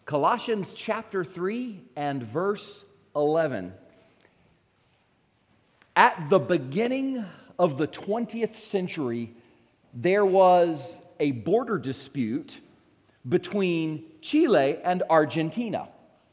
Colossians chapter 3 and verse 11. At the beginning of the 20th century, there was a border dispute between Chile and Argentina.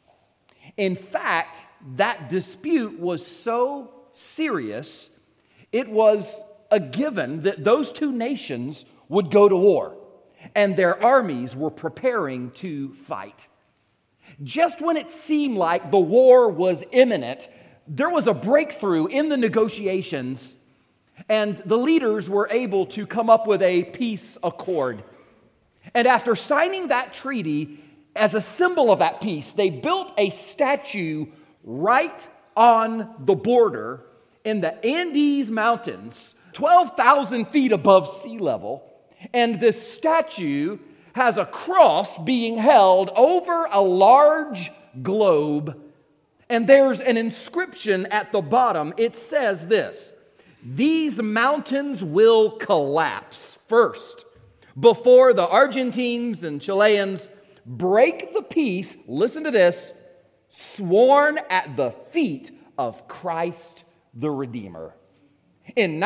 In fact, that dispute was so serious, it was a given that those two nations would go to war, and their armies were preparing to fight. Just when it seemed like the war was imminent, there was a breakthrough in the negotiations, and the leaders were able to come up with a peace accord. And after signing that treaty, as a symbol of that peace, they built a statue right on the border in the Andes Mountains, 12,000 feet above sea level. And this statue has a cross being held over a large globe. And there's an inscription at the bottom. It says this: "These mountains will collapse first before the Argentines and Chileans break the peace," listen to this, "sworn at the feet of Christ the Redeemer." In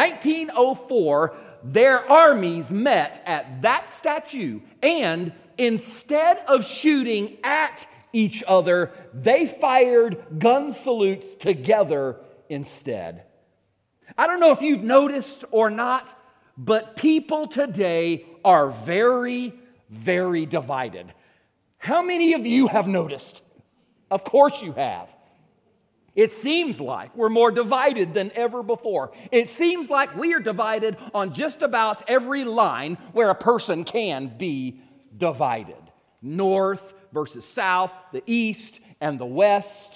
1904, their armies met at that statue, and instead of shooting at each other, they fired gun salutes together instead. I don't know if you've noticed or not, but people today are very, very divided. How many of you have noticed? Of course you have. It seems like we're more divided than ever before. It seems like we are divided on just about every line where a person can be divided. North versus south, the east and the west,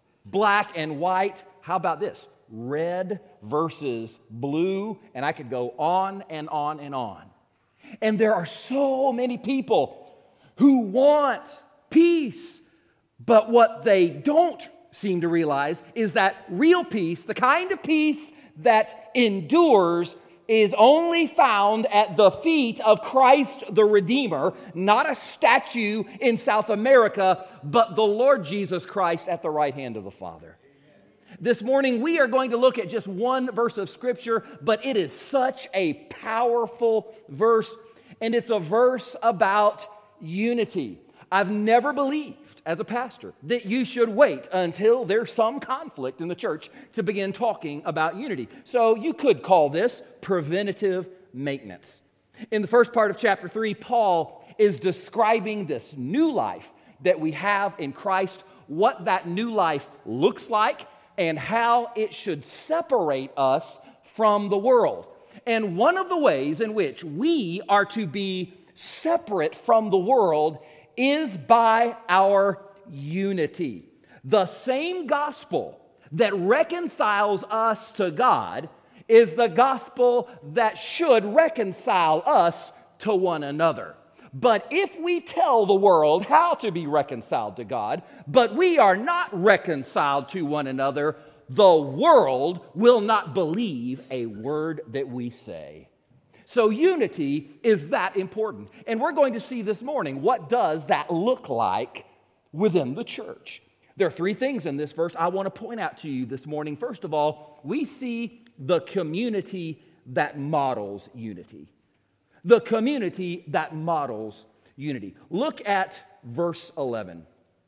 black and white. How about this? Red versus blue, and I could go on and on and on. And there are so many people who want peace, but what they don't seem to realize is that real peace, the kind of peace that endures, is only found at the feet of Christ the Redeemer, not a statue in South America, but the Lord Jesus Christ at the right hand of the Father. This morning, we are going to look at just one verse of Scripture, but it is such a powerful verse, and it's a verse about unity. I've never believed, as a pastor, that you should wait until there's some conflict in the church to begin talking about unity. So you could call this preventative maintenance. In the first part of chapter 3, Paul is describing this new life that we have in Christ, what that new life looks like, and how it should separate us from the world. And one of the ways in which we are to be separate from the world is by our unity. The same gospel that reconciles us to God is the gospel that should reconcile us to one another. But if we tell the world how to be reconciled to God, but we are not reconciled to one another, the world will not believe a word that we say. So unity is that important. And we're going to see this morning, what does that look like within the church? There are three things in this verse I want to point out to you this morning. First of all, we see the community that models unity. The community that models unity. Look at verse 11.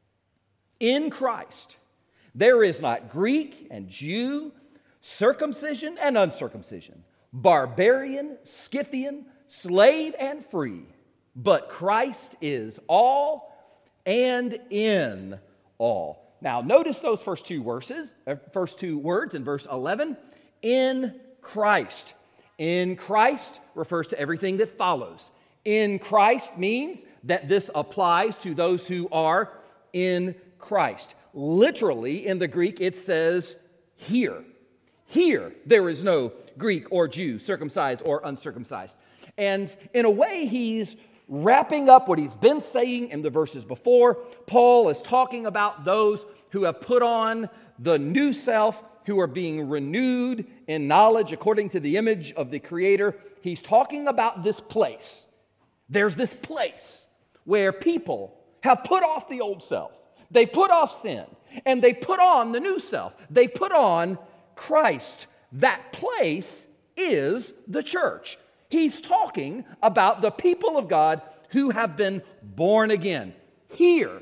In Christ, there is not Greek and Jew, circumcision and uncircumcision, barbarian, Scythian, slave and free, but Christ is all and in all. Now, notice those first two words in verse 11. In Christ. In Christ refers to everything that follows. In Christ means that this applies to those who are in Christ. Literally, in the Greek, it says here. Here, there is no Greek or Jew, circumcised or uncircumcised. And in a way, he's wrapping up what he's been saying in the verses before. Paul is talking about those who have put on the new self, who are being renewed in knowledge according to the image of the Creator. He's talking about this place. There's this place where people have put off the old self. They put off sin, and they put on the new self. They put on Christ. That place is the church. He's talking about the people of God who have been born again. Here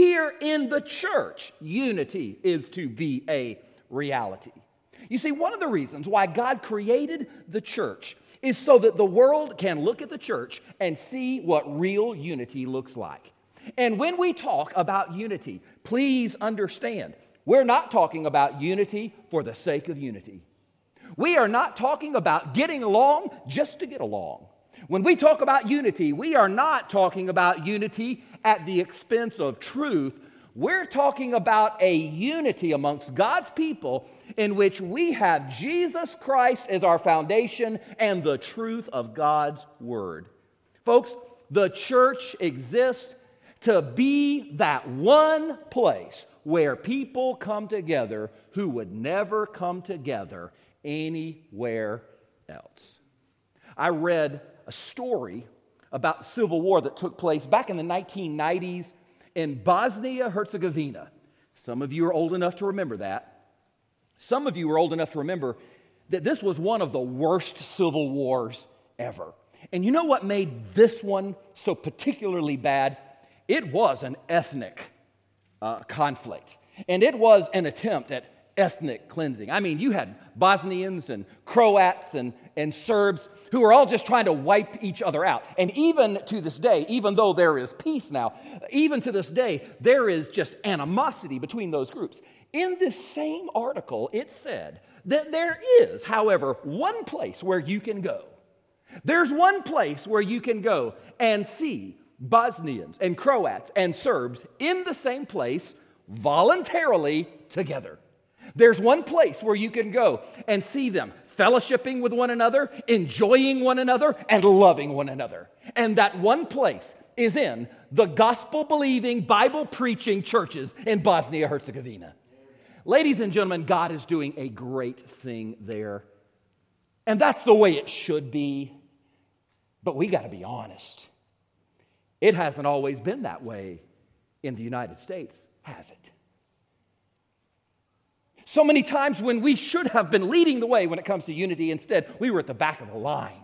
in the church, unity is to be a reality. You see, one of the reasons why God created the church is so that the world can look at the church and see what real unity looks like. And when we talk about unity, please understand, we're not talking about unity for the sake of unity. We are not talking about getting along just to get along. When we talk about unity, we are not talking about unity at the expense of truth. We're talking about a unity amongst God's people in which we have Jesus Christ as our foundation and the truth of God's Word. Folks, the church exists to be that one place where people come together who would never come together anywhere else. I read a story about the Civil War that took place back in the 1990s in Bosnia-Herzegovina. Some of you are old enough to remember that. Some of you are old enough to remember that this was one of the worst civil wars ever. And you know what made this one so particularly bad? It was an ethnic conflict. And it was an attempt at ethnic cleansing. I mean, you had Bosnians and Croats and Serbs who were all just trying to wipe each other out. And even to this day, even though there is peace now, even to this day, there is just animosity between those groups. In this same article, it said that there is, however, one place where you can go. There's one place where you can go and see Bosnians and Croats and Serbs in the same place voluntarily together. There's one place where you can go and see them fellowshipping with one another, enjoying one another, and loving one another. And that one place is in the gospel-believing, Bible-preaching churches in Bosnia-Herzegovina. Ladies and gentlemen, God is doing a great thing there. And that's the way it should be. But we got to be honest. It hasn't always been that way in the United States, has it? So many times when we should have been leading the way when it comes to unity, instead, we were at the back of the line.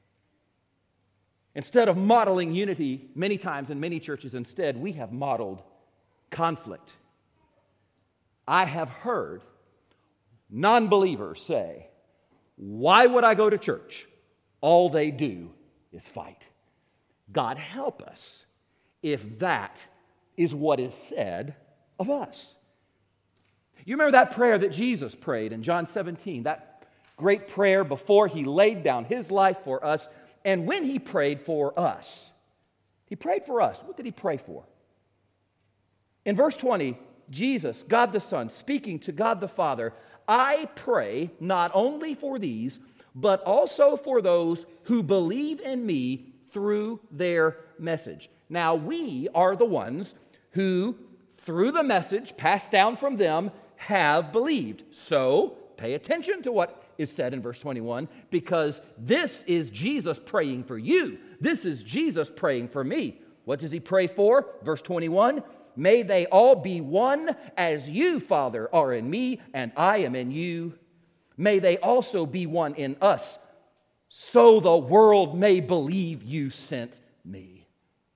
Instead of modeling unity, many times in many churches, instead, we have modeled conflict. I have heard non-believers say, "Why would I go to church? All they do is fight." God help us if that is what is said of us. You remember that prayer that Jesus prayed in John 17, that great prayer before he laid down his life for us. And when he prayed for us, he prayed for us. What did he pray for? In verse 20, Jesus, God the Son, speaking to God the Father, "I pray not only for these, but also for those who believe in me through their message." Now, we are the ones who, through the message passed down from them, have believed. So, pay attention to what is said in verse 21, because this is Jesus praying for you. This is Jesus praying for me. What does he pray for? Verse 21, "May they all be one as you, Father, are in me and I am in you. May they also be one in us, so the world may believe you sent me."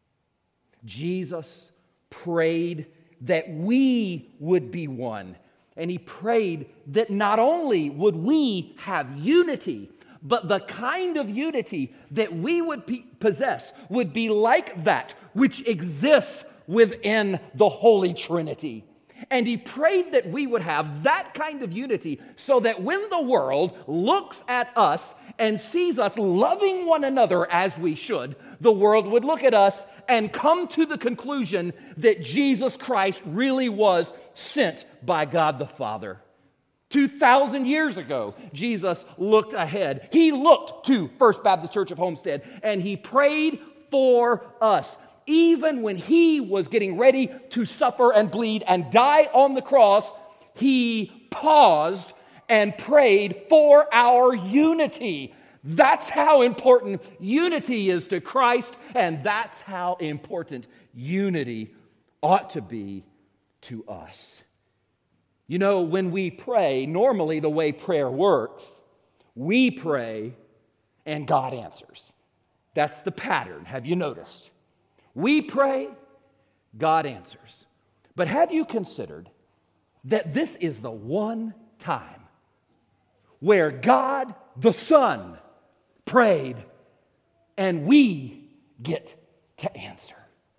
Jesus prayed that we would be one. And he prayed that not only would we have unity, but the kind of unity that we would possess would be like that which exists within the Holy Trinity. And he prayed that we would have that kind of unity so that when the world looks at us and sees us loving one another as we should, the world would look at us and come to the conclusion that Jesus Christ really was sent by God the Father. 2,000 years ago, Jesus looked ahead. He looked to First Baptist Church of Homestead, and he prayed for us. Even when he was getting ready to suffer and bleed and die on the cross, he paused and prayed for our unity. That's how important unity is to Christ, and that's how important unity ought to be to us. You know, when we pray, normally the way prayer works, we pray and God answers. That's the pattern. Have you noticed? We pray, God answers. But have you considered that this is the one time where God the Son prayed and we get to answer?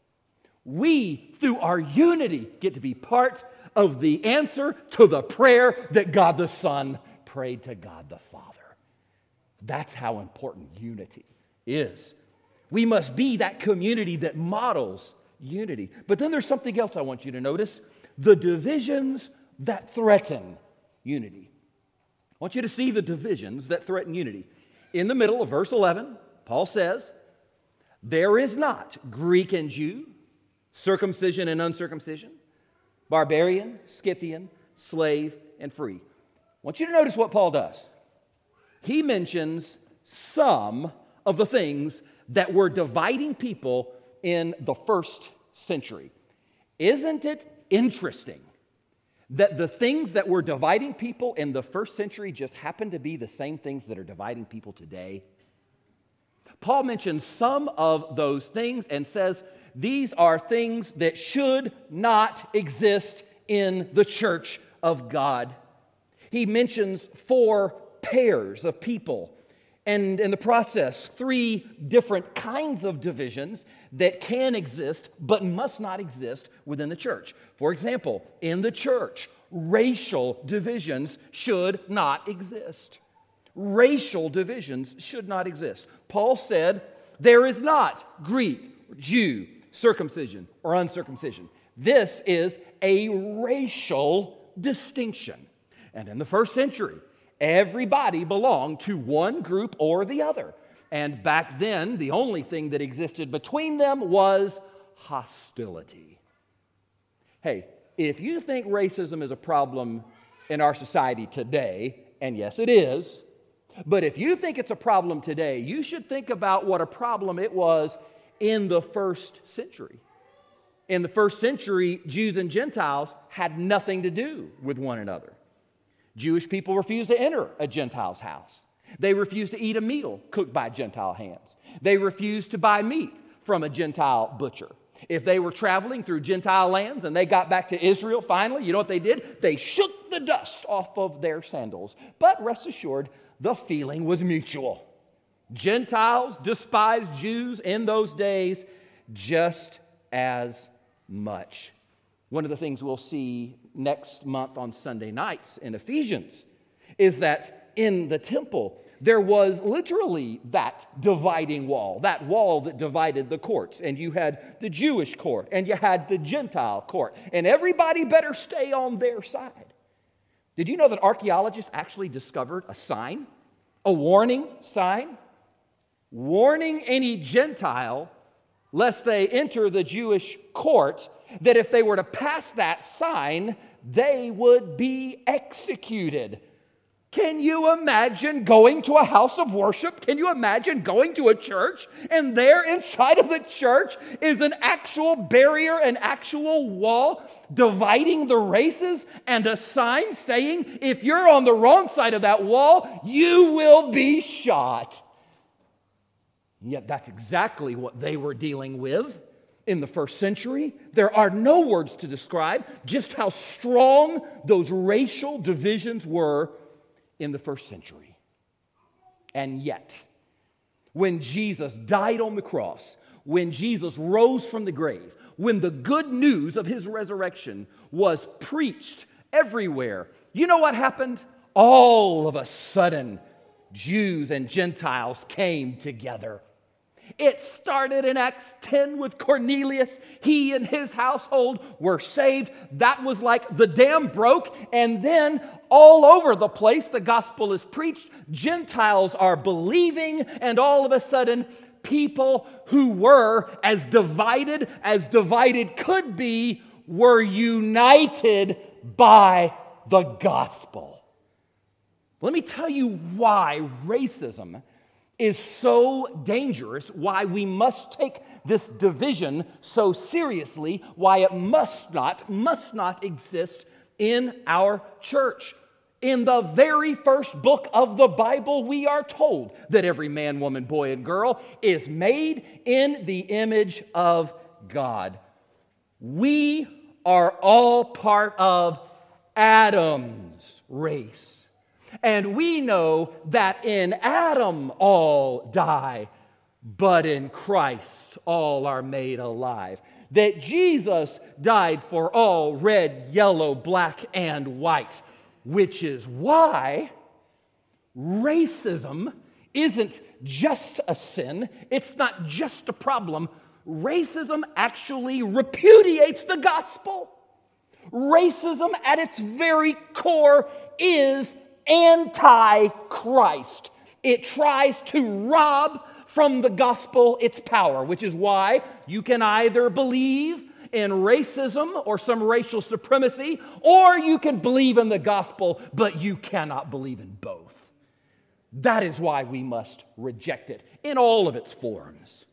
We, through our unity, get to be part of the answer to the prayer that God the Son prayed to God the Father. That's how important unity is. We must be that community that models unity. But then there's something else I want you to notice: the divisions that threaten unity. I want you to see the divisions that threaten unity. In the middle of verse 11, Paul says, "There is not Greek and Jew, circumcision and uncircumcision, barbarian, Scythian, slave and free." I want you to notice what Paul does. He mentions some of the things that were dividing people in the first century. Isn't it interesting that the things that were dividing people in the first century just happen to be the same things that are dividing people today? Paul mentions some of those things and says these are things that should not exist in the church of God. He mentions 4 pairs of people, and in the process, 3 different kinds of divisions that can exist but must not exist within the church. For example, in the church, racial divisions should not exist. Racial divisions should not exist. Paul said, there is not Greek, Jew, circumcision, or uncircumcision. This is a racial distinction. And in the first century, everybody belonged to one group or the other. And back then, the only thing that existed between them was hostility. Hey, if you think racism is a problem in our society today, and yes, it is, but if you think it's a problem today, you should think about what a problem it was in the first century. In the first century, Jews and Gentiles had nothing to do with one another. Jewish people refused to enter a Gentile's house. They refused to eat a meal cooked by Gentile hands. They refused to buy meat from a Gentile butcher. If they were traveling through Gentile lands and they got back to Israel finally, you know what they did? They shook the dust off of their sandals. But rest assured, the feeling was mutual. Gentiles despised Jews in those days just as much. One of the things we'll see next month on Sunday nights in Ephesians is that in the temple, there was literally that dividing wall, that wall that divided the courts. And you had the Jewish court and you had the Gentile court. And everybody better stay on their side. Did you know that archaeologists actually discovered a sign, a warning sign, warning any Gentile lest they enter the Jewish court, that if they were to pass that sign, they would be executed? Can you imagine going to a house of worship? Can you imagine going to a church and there inside of the church is an actual barrier, an actual wall dividing the races, and a sign saying if you're on the wrong side of that wall, you will be shot? And yet that's exactly what they were dealing with in the first century. There are no words to describe just how strong those racial divisions were in the first century. And yet, when Jesus died on the cross, when Jesus rose from the grave, when the good news of his resurrection was preached everywhere, you know what happened? All of a sudden, Jews and Gentiles came together. It started in Acts 10 with Cornelius. He and his household were saved. That was like the dam broke, and then all over the place the gospel is preached. Gentiles are believing, and all of a sudden people who were as divided could be were united by the gospel. Let me tell you why racism is so dangerous, why we must take this division so seriously, why it must not exist in our church. In the very first book of the Bible, we are told that every man, woman, boy, and girl is made in the image of God. We are all part of Adam's race. And we know that in Adam all die, but in Christ all are made alive. That Jesus died for all, red, yellow, black, and white. Which is why racism isn't just a sin. It's not just a problem. Racism actually repudiates the gospel. Racism at its very core is anti-Christ. It tries to rob from the gospel its power, which is why you can either believe in racism or some racial supremacy, or you can believe in the gospel, but you cannot believe in both. That is why we must reject it in all of its forms.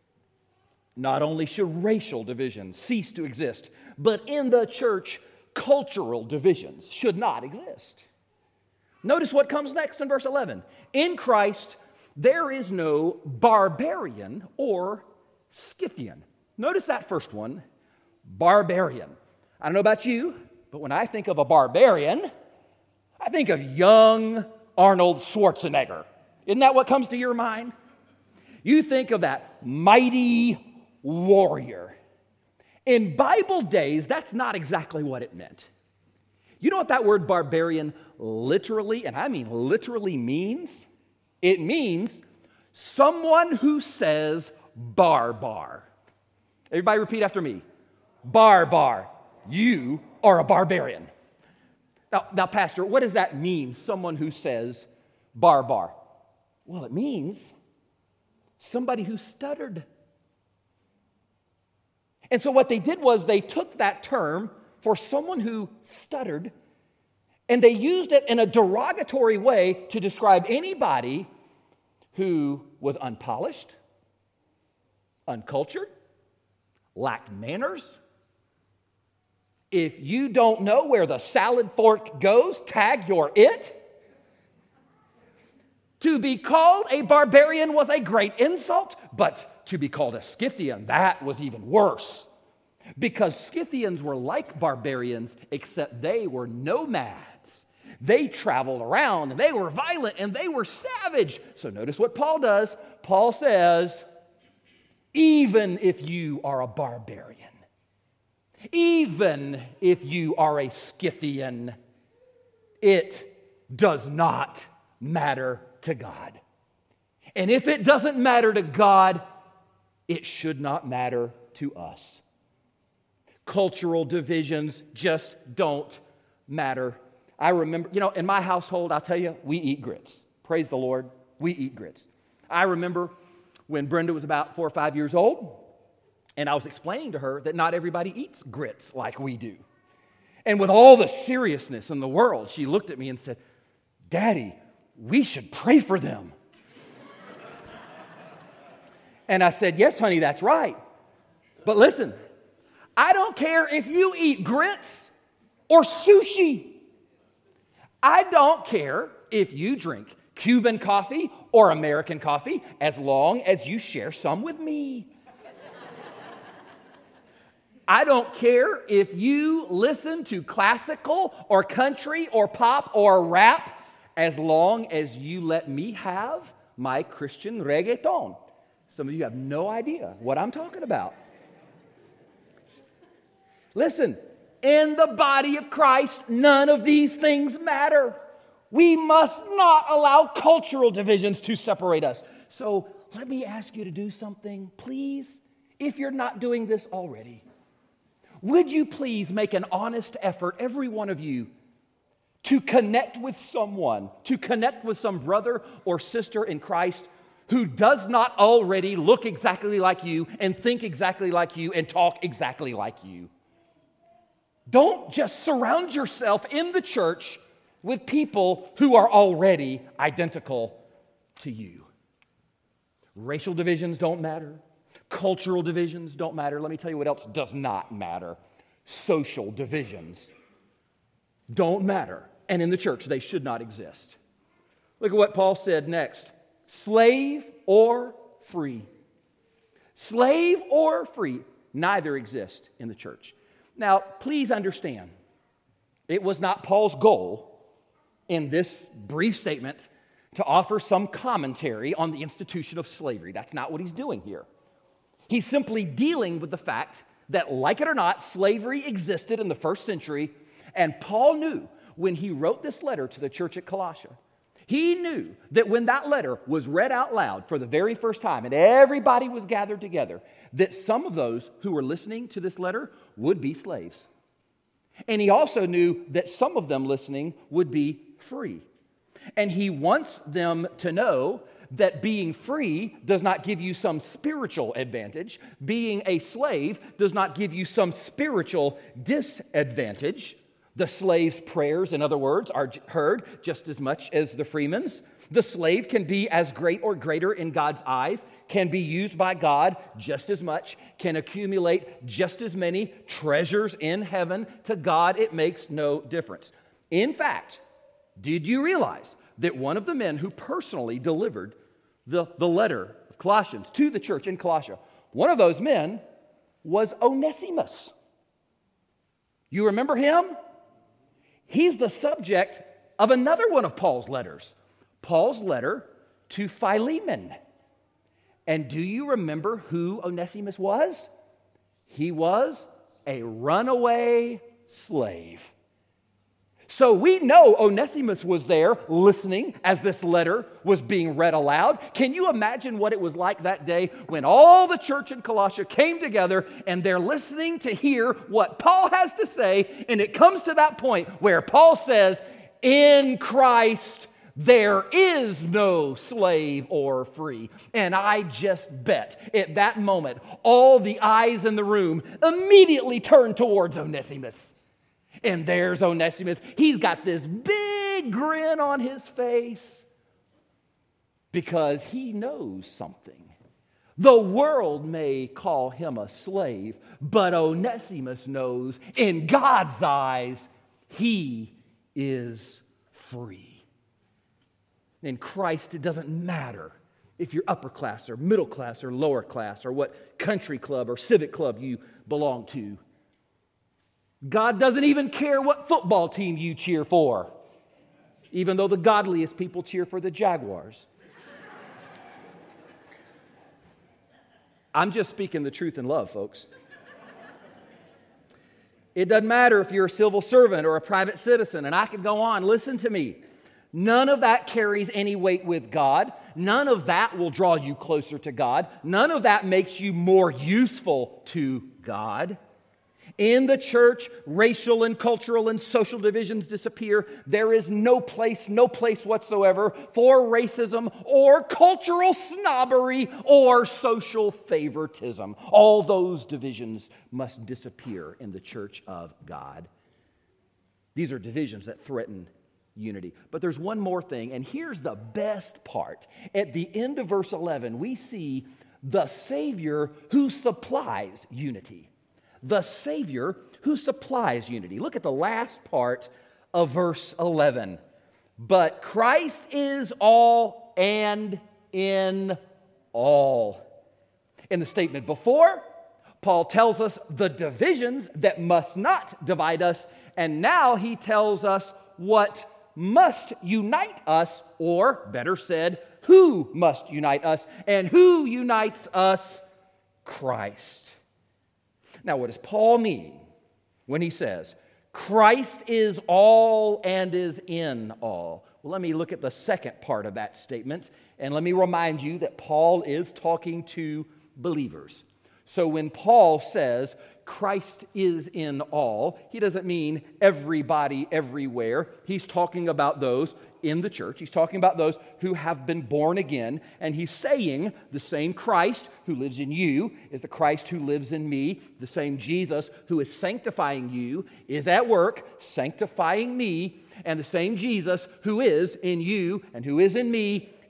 Not only should racial divisions cease to exist, but in the church, cultural divisions should not exist. Notice what comes next in verse 11. In Christ, there is no barbarian or Scythian. Notice that first one. Barbarian. I don't know about you, but when I think of a barbarian, I think of young Arnold Schwarzenegger. Isn't that what comes to your mind? You think of that mighty warrior. In Bible days, that's not exactly what it meant. You know what that word barbarian literally, and I mean literally means? It means someone who says barbar. Everybody repeat after me. Barbar. You are a barbarian. Now, Pastor, what does that mean, someone who says barbar? Well, it means somebody who stuttered. And so what they did was they took that term for someone who stuttered, and they used it in a derogatory way to describe anybody who was unpolished, uncultured, lacked manners. If you don't know where the salad fork goes, tag you're it. To be called a barbarian was a great insult, but to be called a Scythian, that was even worse. Because Scythians were like barbarians, except they were nomads. They traveled around, and they were violent, and they were savage. So notice what Paul does. Paul says, even if you are a barbarian, even if you are a Scythian, it does not matter to God. And if it doesn't matter to God, it should not matter to us. Cultural divisions just don't matter. I remember, in my household, I'll tell you, we eat grits. Praise the Lord, we eat grits. I remember when Brenda was about 4 or 5 years old, and I was explaining to her that not everybody eats grits like we do. And with all the seriousness in the world, she looked at me and said, Daddy, we should pray for them. And I said, yes, honey, that's right. But listen, I don't care if you eat grits or sushi. I don't care if you drink Cuban coffee or American coffee, as long as you share some with me. I don't care if you listen to classical or country or pop or rap, as long as you let me have my Christian reggaeton. Some of you have no idea what I'm talking about. Listen, in the body of Christ, none of these things matter. We must not allow cultural divisions to separate us. So let me ask you to do something, please, if you're not doing this already. Would you please make an honest effort, every one of you, to connect with someone, to connect with some brother or sister in Christ who does not already look exactly like you and think exactly like you and talk exactly like you? Don't just surround yourself in the church with people who are already identical to you. Racial divisions don't matter. Cultural divisions don't matter. Let me tell you what else does not matter. Social divisions don't matter. And in the church, they should not exist. Look at what Paul said next. Slave or free. Slave or free. Neither exist in the church. Now, please understand, it was not Paul's goal in this brief statement to offer some commentary on the institution of slavery. That's not what he's doing here. He's simply dealing with the fact that, like it or not, slavery existed in the first century, and Paul knew when he wrote this letter to the church at Colossae, he knew that when that letter was read out loud for the very first time and everybody was gathered together, that some of those who were listening to this letter would be slaves. And he also knew that some of them listening would be free. And he wants them to know that being free does not give you some spiritual advantage. Being a slave does not give you some spiritual disadvantage. The slave's prayers, in other words, are heard just as much as the freeman's. The slave can be as great or greater in God's eyes, can be used by God just as much, can accumulate just as many treasures in heaven. To God, it makes no difference. In fact, did you realize that one of the men who personally delivered the letter of Colossians to the church in Colossae, one of those men was Onesimus? You remember him? He's the subject of another one of Paul's letters, Paul's letter to Philemon. And do you remember who Onesimus was? He was a runaway slave. So we know Onesimus was there listening as this letter was being read aloud. Can you imagine what it was like that day when all the church in Colossae came together and they're listening to hear what Paul has to say, and it comes to that point where Paul says, in Christ there is no slave or free. And I just bet at that moment all the eyes in the room immediately turned towards Onesimus. And there's Onesimus. He's got this big grin on his face because he knows something. The world may call him a slave, but Onesimus knows in God's eyes he is free. In Christ, it doesn't matter if you're upper class or middle class or lower class or what country club or civic club you belong to. God doesn't even care what football team you cheer for, even though the godliest people cheer for the Jaguars. I'm just speaking the truth in love, folks. It doesn't matter if you're a civil servant or a private citizen, and I could go on. Listen to me. None of that carries any weight with God. None of that will draw you closer to God. None of that makes you more useful to God. In the church, racial and cultural and social divisions disappear. There is no place whatsoever for racism or cultural snobbery or social favoritism. All those divisions must disappear in the church of God. These are divisions that threaten unity. But there's one more thing, and here's the best part. At the end of verse 11, we see the Savior who supplies unity. The Savior who supplies unity. Look at the last part of verse 11. But Christ is all and in all. In the statement before, Paul tells us the divisions that must not divide us, and now he tells us what must unite us, or better said, who must unite us, and who unites us? Christ. Now, what does Paul mean when he says, Christ is all and is in all? Well, let me look at the second part of that statement, and let me remind you that Paul is talking to believers. So when Paul says Christ is in all, he doesn't mean everybody everywhere. He's talking about those in the church. He's talking about those who have been born again. And he's saying the same Christ who lives in you is the Christ who lives in me. The same Jesus who is sanctifying you is at work sanctifying me. And the same Jesus who is in you and who is in me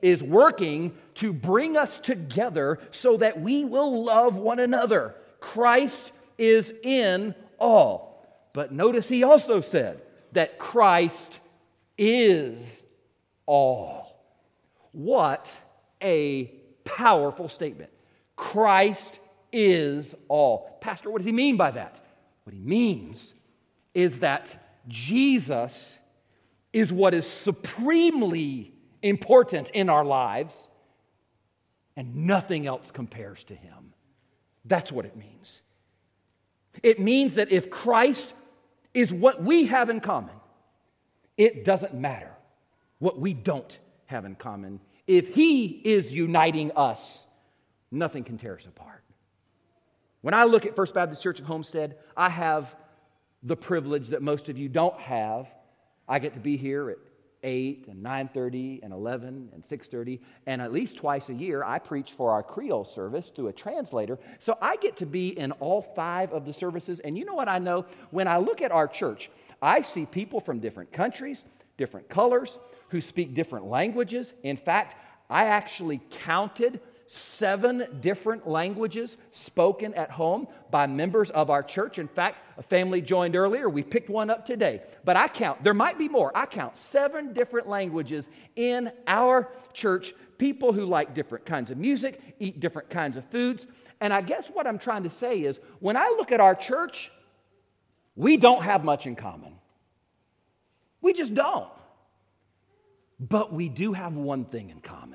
is working to bring us together so that we will love one another. Christ is in all. But notice he also said that Christ is all. What a powerful statement. Christ is all. Pastor, what does he mean by that? What he means is that Jesus is what is supremely important in our lives, and nothing else compares to him. That's what it means. It means that if Christ is what we have in common, it doesn't matter what we don't have in common. If he is uniting us, nothing can tear us apart. When I look at First Baptist Church of Homestead, I have the privilege that most of you don't have. I get to be here at 8 and 9:30 and 11 and 6:30, and at least twice a year I preach for our Creole service through a translator. So I get to be in all 5 of the services, and you know what I know? When I look at our church, I see people from different countries, different colors, who speak different languages. In fact, I actually counted 7 different languages spoken at home by members of our church. In fact, a family joined earlier. We picked one up today. But there might be more. I count 7 different languages in our church. People who like different kinds of music, eat different kinds of foods. And I guess what I'm trying to say is, when I look at our church, we don't have much in common. We just don't. But we do have one thing in common.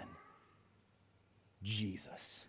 Jesus.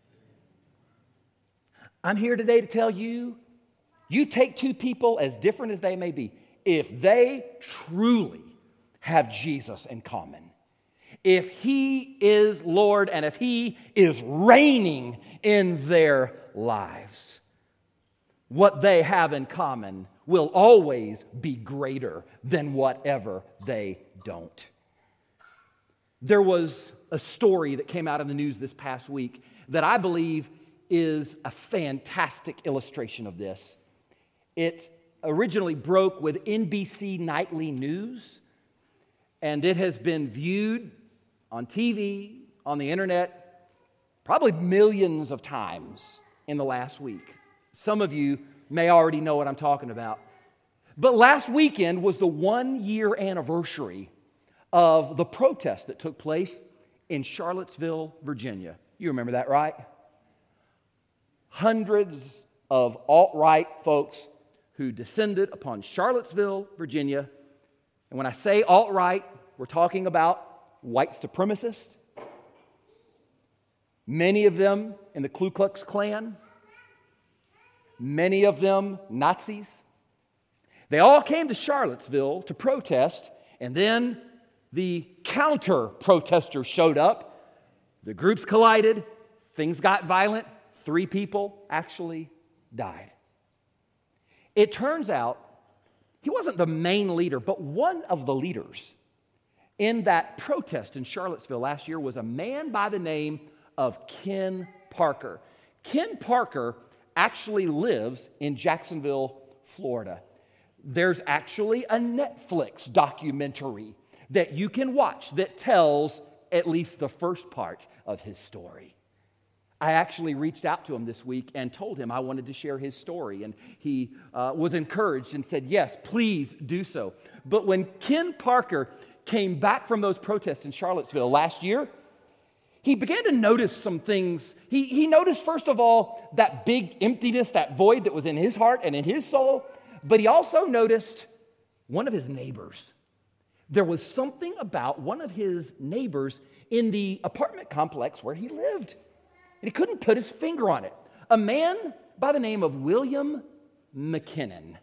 I'm here today to tell you, you take 2 people, as different as they may be, if they truly have Jesus in common, if he is Lord and if he is reigning in their lives, what they have in common will always be greater than whatever they don't. There was a story that came out in the news this past week that I believe is a fantastic illustration of this. It originally broke with NBC Nightly News, and it has been viewed on TV, on the internet, probably millions of times in the last week. Some of you may already know what I'm talking about. But last weekend was the 1-year anniversary of the protest that took place in Charlottesville, Virginia. You remember that, right? Hundreds of alt-right folks who descended upon Charlottesville, Virginia. And when I say alt-right, we're talking about white supremacists. Many of them in the Ku Klux Klan. Many of them Nazis. They all came to Charlottesville to protest, and then the counter-protesters showed up. The groups collided. Things got violent. 3 people actually died. It turns out he wasn't the main leader, but one of the leaders in that protest in Charlottesville last year was a man by the name of Ken Parker. Ken Parker actually lives in Jacksonville, Florida. There's actually a Netflix documentary that you can watch that tells at least the first part of his story. I actually reached out to him this week and told him I wanted to share his story, and he was encouraged and said, yes, please do so. But when Ken Parker came back from those protests in Charlottesville last year, he began to notice some things. He noticed, first of all, that big emptiness, that void that was in his heart and in his soul, but he also noticed one of his neighbors. There was something about one of his neighbors in the apartment complex where he lived, and he couldn't put his finger on it. A man by the name of William McKinnon.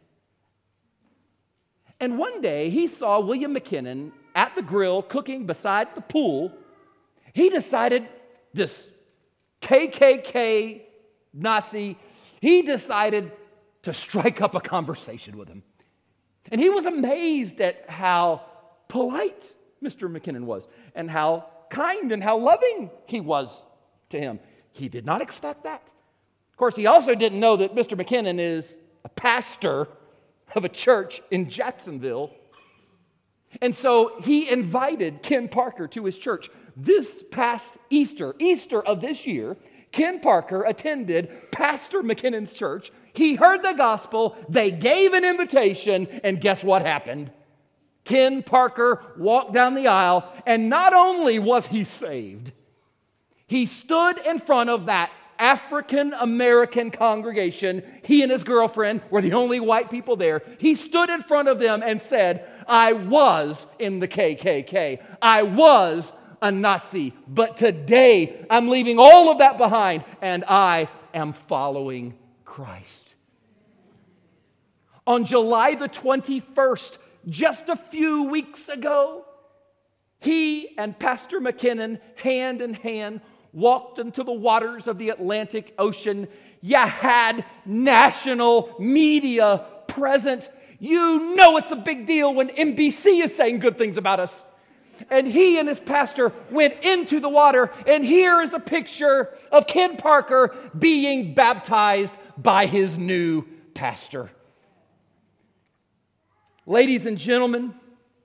And one day he saw William McKinnon at the grill cooking beside the pool. He decided, this KKK Nazi, he decided to strike up a conversation with him. And he was amazed at how polite Mr. McKinnon was, and how kind and how loving he was to him. He did not expect that. Of course, he also didn't know that Mr. McKinnon is a pastor of a church in Jacksonville. And so he invited Ken Parker to his church. This past Easter of this year, Ken Parker attended Pastor McKinnon's church. He heard the gospel, they gave an invitation, and guess what happened? Ken Parker walked down the aisle, and not only was he saved, he stood in front of that African American congregation. He and his girlfriend were the only white people there. He stood in front of them and said, I was in the KKK. I was a Nazi, but today I'm leaving all of that behind and I am following Christ. On July the 21st, just a few weeks ago, he and Pastor McKinnon, hand in hand, walked into the waters of the Atlantic Ocean. You had national media present. You know it's a big deal when NBC is saying good things about us. And he and his pastor went into the water, and here is a picture of Ken Parker being baptized by his new pastor. Ladies and gentlemen,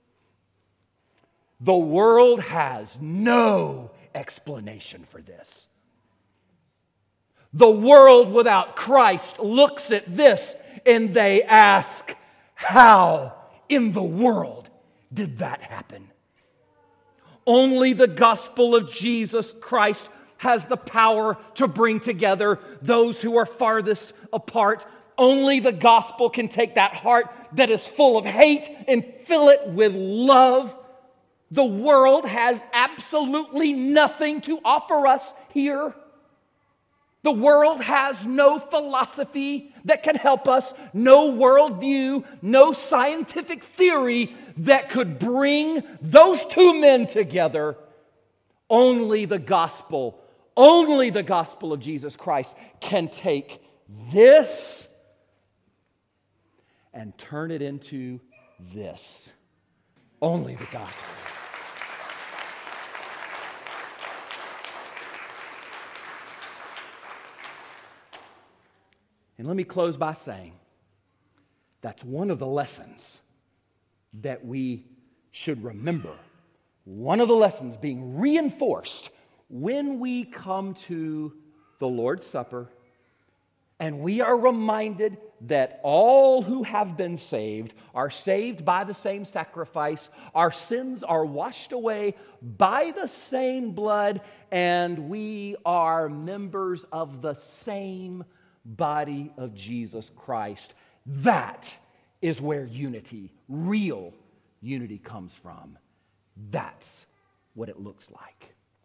the world has no explanation for this. The world without Christ looks at this and they ask, how in the world did that happen? Only the gospel of Jesus Christ has the power to bring together those who are farthest apart. Only the gospel can take that heart that is full of hate and fill it with love. The world has absolutely nothing to offer us here. The world has no philosophy that can help us, no worldview, no scientific theory that could bring those two men together. Only the gospel of Jesus Christ can take this and turn it into this. Only the gospel. And let me close by saying that's one of the lessons that we should remember. One of the lessons being reinforced when we come to the Lord's Supper and we are reminded that all who have been saved are saved by the same sacrifice. Our sins are washed away by the same blood, and we are members of the same body of Jesus Christ. That is where unity, real unity, comes from. That's what it looks like.